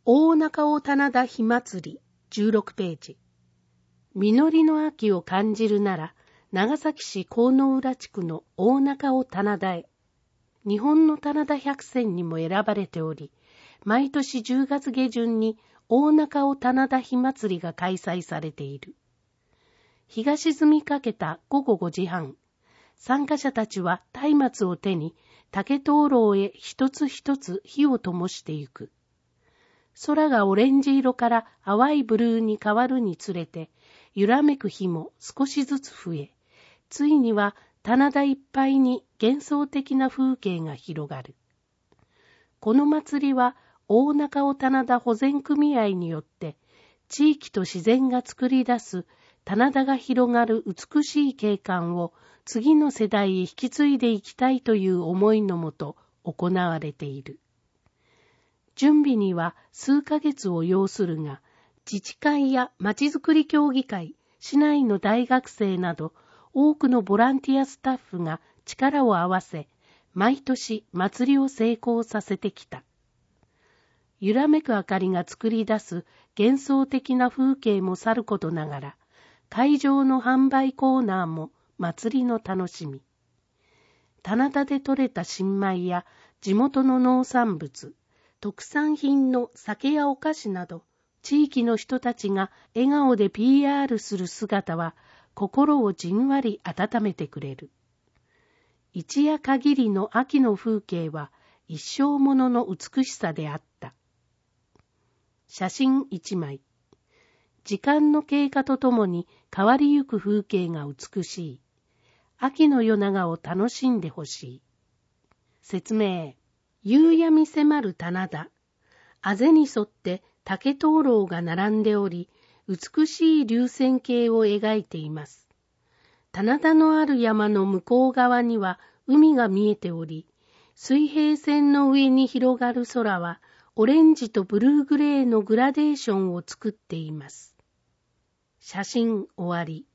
大中尾棚田火祭り16ページ。実りの秋を感じるなら、長崎市河野浦地区の大中尾棚田へ。日本の棚田百選にも選ばれており、毎年10月下旬に大中尾棚田火祭りが開催されている。日が沈みかけた午後5時半、参加者たちは松明を手に竹灯籠へ一つ一つ火を灯してゆく。空がオレンジ色から淡いブルーに変わるにつれて、揺らめく火も少しずつ増え、ついには棚田いっぱいに幻想的な風景が広がる。この祭りは大中尾棚田保全組合によって、地域と自然が作り出す棚田が広がる美しい景観を次の世代へ引き継いでいきたいという思いのもと行われている。準備には数ヶ月を要するが、自治会やまちづくり協議会、市内の大学生など多くのボランティアスタッフが力を合わせ、毎年祭りを成功させてきた。揺らめく明かりが作り出す幻想的な風景もさることながら、会場の販売コーナーも祭りの楽しみ。棚田で採れた新米や地元の農産物、特産品の酒やお菓子など、地域の人たちが笑顔で PR する姿は、心をじんわり温めてくれる。一夜限りの秋の風景は、一生ものの美しさであった。写真一枚。時間の経過とともに変わりゆく風景が美しい。秋の夜長を楽しんでほしい。説明。夕闇迫る棚田。あぜに沿って竹灯籠が並んでおり、美しい流線形を描いています。棚田のある山の向こう側には海が見えており、水平線の上に広がる空は、オレンジとブルーグレーのグラデーションを作っています。写真終わり。